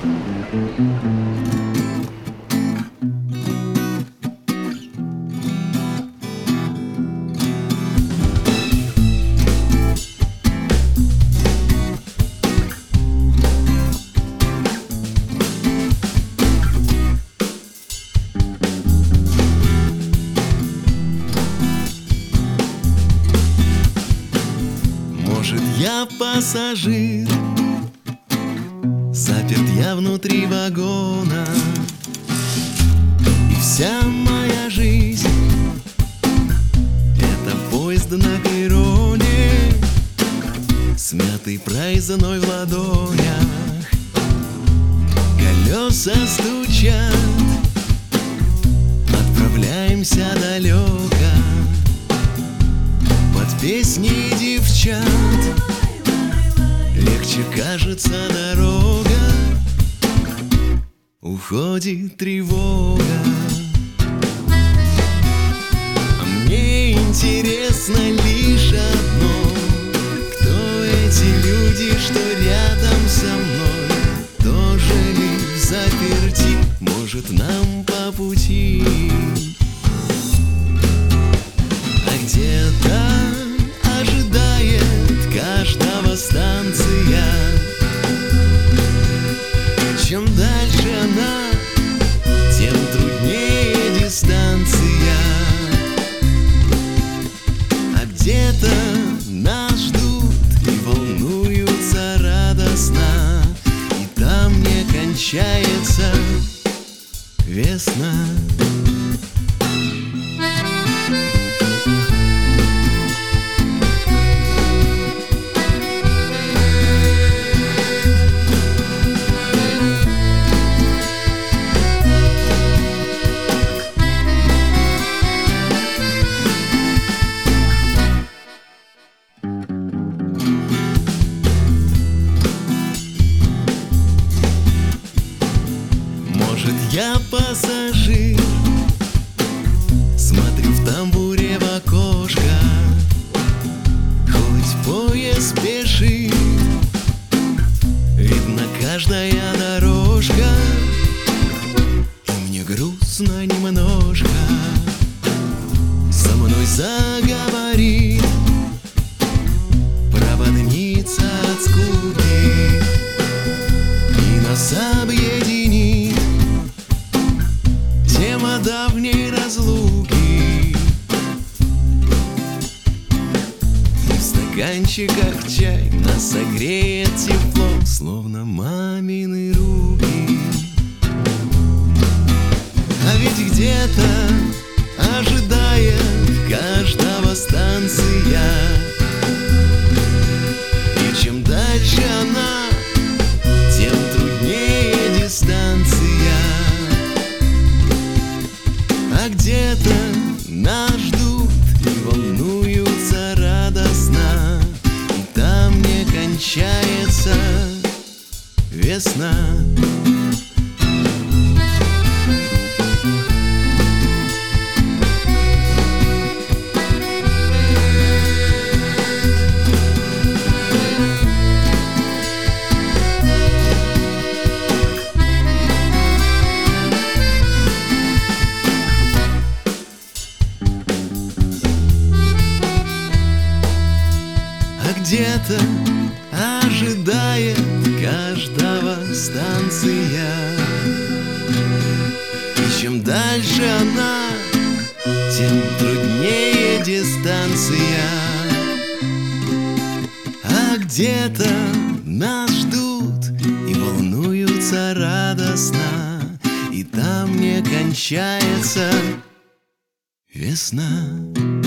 Может, я пассажир, заперт я внутри вагона, и вся моя жизнь — это поезд на перроне, смятый проездной в ладонях. Колеса стучат, отправляемся далеко под песни девчат. Легче кажется дорога, уходит тревога. А мне интересно лишь одно: кто эти люди, что рядом со мной? Тоже ли взаперти? Может, нам по пути? А где-то ожидает каждого станция. Чем дальше она, тем труднее дистанция. А где-то нас ждут и волнуются радостно, и там не кончается весна. Может, я пассажир, смотрю в тамбуре в окошко, хоть поезд спешит, видно каждая дорожка, и мне грустно немножко. Со мной заговорит проводница от скуки, и нас объединит тема давней разлуки. И в стаканчиках чай нас согреет тепло, словно мамины руки. А ведь где-то ожидает каждого станция, и чем дальше она, тем труднее дистанция. А где-то нас ждут и волнуются радостно, и там не кончается весна. Где-то ожидает каждого станция, и чем дальше она, тем труднее дистанция. А где-то нас ждут и волнуются радостно, и там не кончается весна.